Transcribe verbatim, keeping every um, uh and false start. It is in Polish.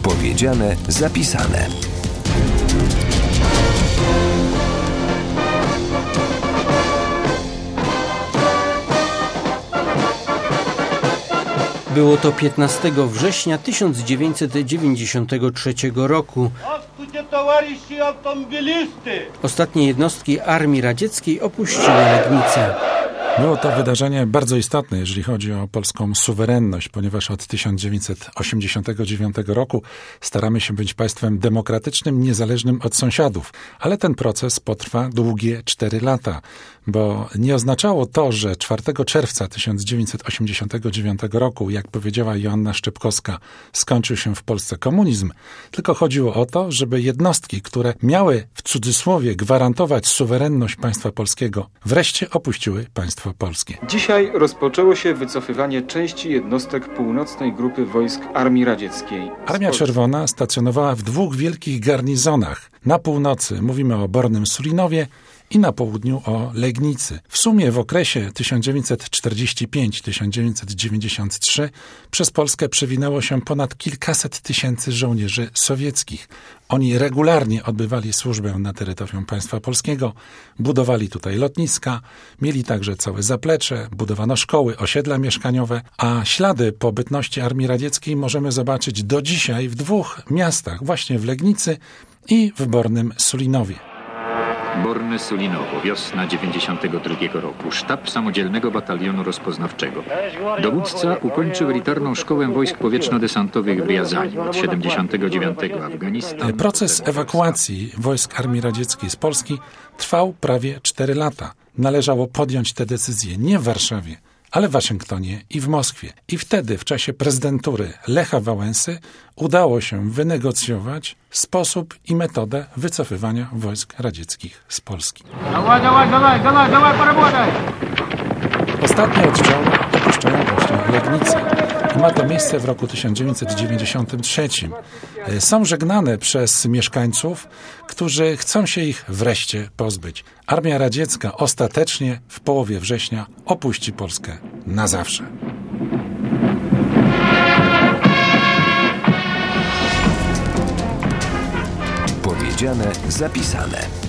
Powiedziane, zapisane. Było to piętnastego września tysiąc dziewięćset dziewięćdziesiątego trzeciego roku. Ostatnie jednostki Armii Radzieckiej opuściły Legnicę. Było to wydarzenie bardzo istotne, jeżeli chodzi o polską suwerenność, ponieważ od tysiąc dziewięćset osiemdziesiątego dziewiątego roku staramy się być państwem demokratycznym, niezależnym od sąsiadów. Ale ten proces potrwa długie cztery lata, bo nie oznaczało to, że czwartego czerwca tysiąc dziewięćset osiemdziesiątego dziewiątego roku, jak powiedziała Joanna Szczepkowska, skończył się w Polsce komunizm, tylko chodziło o to, żeby jednostki, które miały w cudzysłowie gwarantować suwerenność państwa polskiego, wreszcie opuściły państwo polskie. Dzisiaj rozpoczęło się wycofywanie części jednostek północnej grupy wojsk Armii Radzieckiej. Armia Czerwona stacjonowała w dwóch wielkich garnizonach. Na północy mówimy o Bornym Sulinowie i na południu o Legnicy. W sumie w okresie tysiąc dziewięćset czterdziesty piąty do tysiąc dziewięćset dziewięćdziesiątego trzeciego przez Polskę przewinęło się ponad kilkaset tysięcy żołnierzy sowieckich. Oni regularnie odbywali służbę na terytorium państwa polskiego, budowali tutaj lotniska, mieli także całe zaplecze, budowano szkoły, osiedla mieszkaniowe, a ślady po bytności Armii Radzieckiej możemy zobaczyć do dzisiaj w dwóch miastach, właśnie w Legnicy i w Bornym Sulinowie. Borne Sulinowo, wiosna dziewięćdziesiątego drugiego roku. Sztab Samodzielnego Batalionu Rozpoznawczego. Dowódca ukończył elitarną szkołę wojsk powietrzno-desantowych w Riazani. Od siedemdziesiątego dziewiątego Afganistan. Proces ewakuacji wojsk Armii Radzieckiej z Polski trwał prawie cztery lata. Należało podjąć tę decyzję nie w Warszawie, ale w Waszyngtonie i w Moskwie. I wtedy, w czasie prezydentury Lecha Wałęsy, udało się wynegocjować sposób i metodę wycofywania wojsk radzieckich z Polski. Dawaj, dawaj, dawaj, dawaj, dawaj, porobotaj! Ostatnie oddziały opuszczają właśnie Legnicę. I ma to miejsce w roku tysiąc dziewięćset dziewięćdziesiątym trzecim. Są żegnane przez mieszkańców, którzy chcą się ich wreszcie pozbyć. Armia Radziecka ostatecznie w połowie września opuści Polskę na zawsze. Powiedziane, zapisane.